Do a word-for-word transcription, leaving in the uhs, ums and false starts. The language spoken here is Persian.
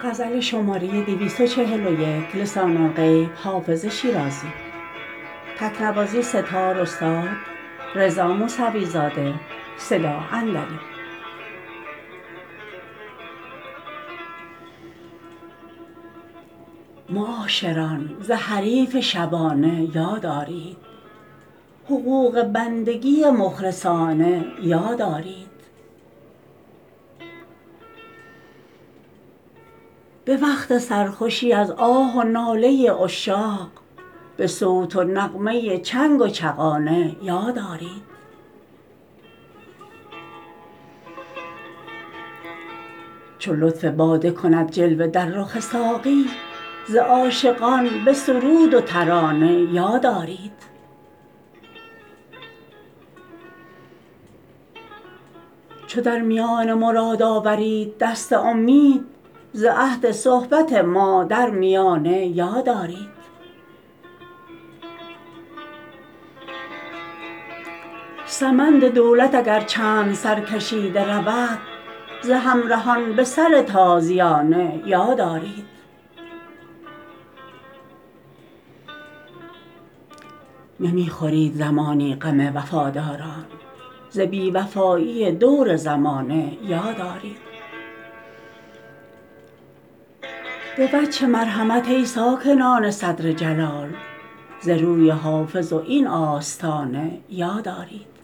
غزل شماره دویست و چهل و یک لسان الغیب حافظ شیرازی. تکنوازی ستار استاد رضا موسوی زاده. صدا اندلی. معاشران ز حریف شبانه یاد آرید، حقوق بندگی مخلصانه یاد آرید. به وقت سرخوشی از آه و ناله عشاق، به صوت و نغمه چنگ و چغانه یاد آرید. چو لطف باده کند جلوه در رخ ساقی، ز عاشقان به سرود و ترانه یاد آرید. چو در میان مراد آورید دست امید، ز عهد صحبت ما در میانه یاد آرید. سمند دولت اگر چند سرکشیده رود، ز همرهان به سر تازیانه یاد آرید. نمی خورید زمانی غم وفاداران، ز بی وفایی دور زمانه یاد آرید. به وجه مرحمت ای ساکنان صدر جلال، ز روی حافظ و این آستانه یاد آرید.